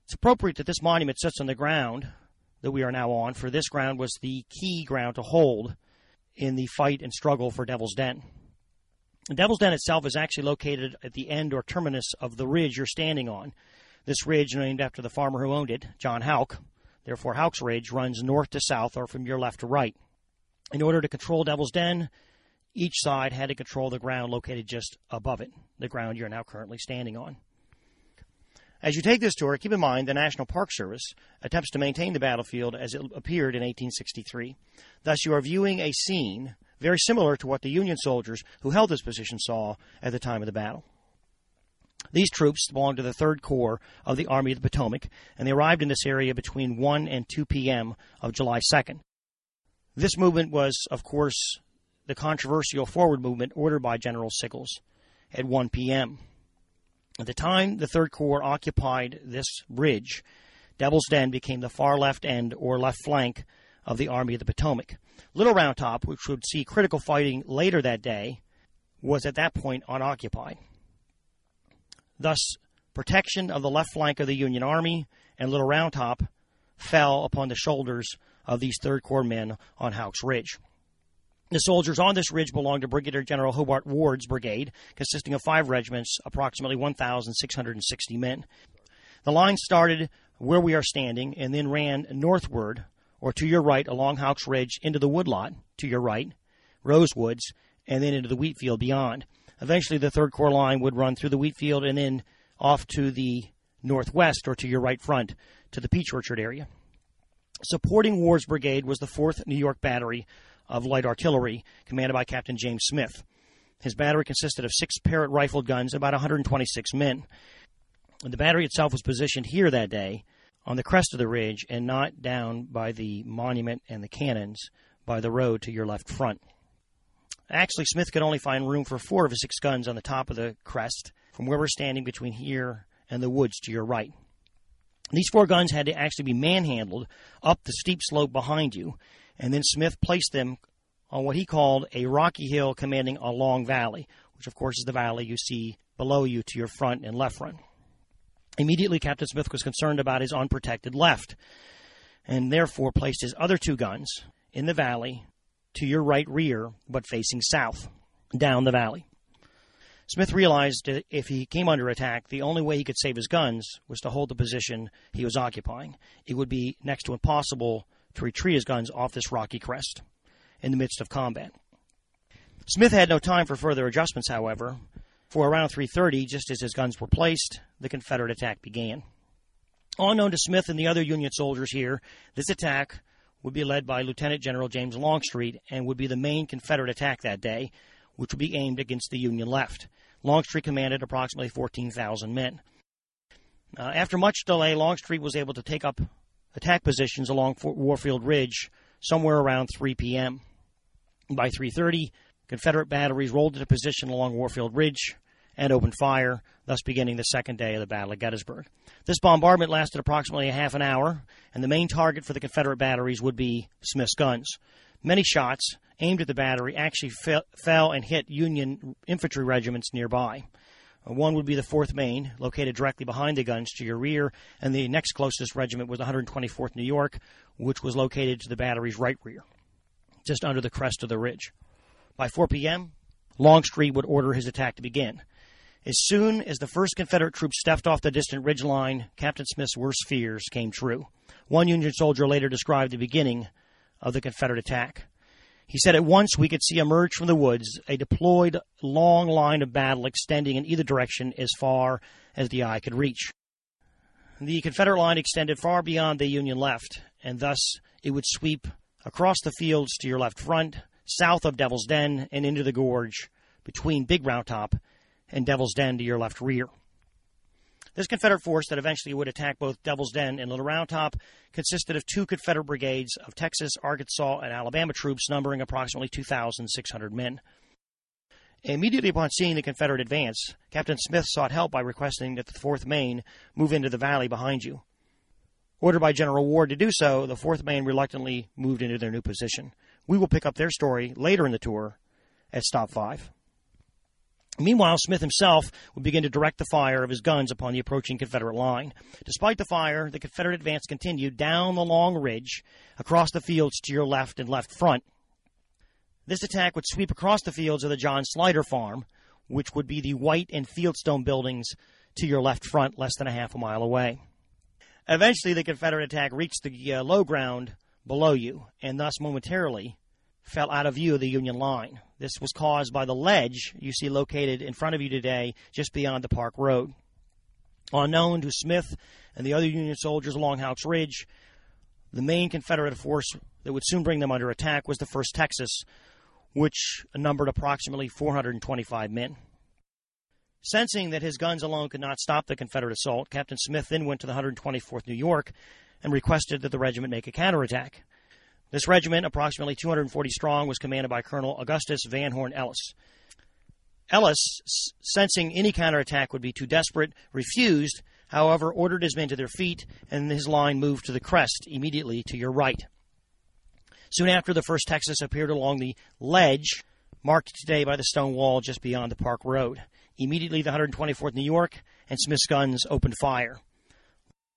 It's appropriate that this monument sits on the ground that we are now on, for this ground was the key ground to hold in the fight and struggle for Devil's Den. Devil's Den itself is actually located at the end or terminus of the ridge you're standing on. This ridge, named after the farmer who owned it, John Houck, therefore Houck's Ridge, runs north to south or from your left to right. In order to control Devil's Den, each side had to control the ground located just above it, the ground you're now currently standing on. As you take this tour, keep in mind the National Park Service attempts to maintain the battlefield as it appeared in 1863. Thus, you are viewing a scene very similar to what the Union soldiers who held this position saw at the time of the battle. These troops belonged to the 3rd Corps of the Army of the Potomac, and they arrived in this area between 1 and 2 p.m. of July 2nd. This movement was, of course, the controversial forward movement ordered by General Sickles at 1 p.m. At the time the 3rd Corps occupied this bridge, Devil's Den became the far left end or left flank of the Army of the Potomac. Little Round Top, which would see critical fighting later that day, was at that point unoccupied. Thus, protection of the left flank of the Union Army and Little Round Top fell upon the shoulders of these 3rd Corps men on Houck's Ridge. The soldiers on this ridge belonged to Brigadier General Hobart Ward's brigade, consisting of 5 regiments, approximately 1,660 men. The line started where we are standing and then ran northward, or to your right, along Houck's Ridge into the woodlot, to your right, Rosewoods, and then into the wheat field beyond. Eventually, the 3rd Corps line would run through the wheat field and then off to the northwest, or to your right front, to the Peach Orchard area. Supporting Ward's brigade was the 4th New York Battery of Light Artillery, commanded by Captain James Smith. His battery consisted of 6 Parrott rifled guns, about 126 men. The battery itself was positioned here that day, on the crest of the ridge, and not down by the monument and the cannons by the road to your left front. Actually, Smith could only find room for 4 of his 6 guns on the top of the crest, from where we're standing between here and the woods to your right. These 4 guns had to actually be manhandled up the steep slope behind you, and then Smith placed them on what he called a rocky hill commanding a long valley, which of course is the valley you see below you to your front and left front. Immediately, Captain Smith was concerned about his unprotected left, and therefore placed his other 2 guns in the valley to your right rear, but facing south, down the valley. Smith realized that if he came under attack, the only way he could save his guns was to hold the position he was occupying. It would be next to impossible to retreat his guns off this rocky crest in the midst of combat. Smith had no time for further adjustments, however, for around 3:30, just as his guns were placed, the Confederate attack began. Unknown to Smith and the other Union soldiers here, this attack would be led by Lieutenant General James Longstreet and would be the main Confederate attack that day, which would be aimed against the Union left. Longstreet commanded approximately 14,000 men. After much delay, Longstreet was able to take up attack positions along Fort Warfield Ridge somewhere around 3 p.m. By 3:30, Confederate batteries rolled into position along Warfield Ridge and opened fire, thus beginning the 2nd day of the Battle of Gettysburg. This bombardment lasted approximately a half an hour, and the main target for the Confederate batteries would be Smith's guns. Many shots aimed at the battery actually fell and hit Union infantry regiments nearby. One would be the 4th Maine, located directly behind the guns to your rear, and the next closest regiment was the 124th New York, which was located to the battery's right rear, just under the crest of the ridge. By 4 p.m., Longstreet would order his attack to begin. As soon as the first Confederate troops stepped off the distant ridge line, Captain Smith's worst fears came true. One Union soldier later described the beginning of the Confederate attack. He said, "At once we could see emerge from the woods a deployed long line of battle extending in either direction as far as the eye could reach. The Confederate line extended far beyond the Union left, and thus it would sweep across the fields to your left front, south of Devil's Den, and into the gorge between Big Round Top and Devil's Den to your left rear." This Confederate force that eventually would attack both Devil's Den and Little Round Top consisted of 2 Confederate brigades of Texas, Arkansas, and Alabama troops numbering approximately 2,600 men. Immediately upon seeing the Confederate advance, Captain Smith sought help by requesting that the 4th Maine move into the valley behind you. Ordered by General Ward to do so, the 4th Maine reluctantly moved into their new position. We will pick up their story later in the tour at Stop 5. Meanwhile, Smith himself would begin to direct the fire of his guns upon the approaching Confederate line. Despite the fire, the Confederate advance continued down the long ridge, across the fields to your left and left front. This attack would sweep across the fields of the John Slider farm, which would be the white and fieldstone buildings to your left front, less than a half a mile away. Eventually, the Confederate attack reached the low ground below you, and thus momentarily fell out of view of the Union line. This was caused by the ledge you see located in front of you today, just beyond the Park Road. Unknown to Smith and the other Union soldiers along Houck's Ridge, the main Confederate force that would soon bring them under attack was the 1st Texas, which numbered approximately 425 men. Sensing that his guns alone could not stop the Confederate assault, Captain Smith then went to the 124th New York and requested that the regiment make a counterattack. This regiment, approximately 240 strong, was commanded by Colonel Augustus Van Horn Ellis. Ellis, sensing any counterattack would be too desperate, refused, however, ordered his men to their feet, and his line moved to the crest, immediately to your right. Soon after, the 1st Texas appeared along the ledge, marked today by the stone wall just beyond the Park Road. Immediately, the 124th New York and Smith's guns opened fire.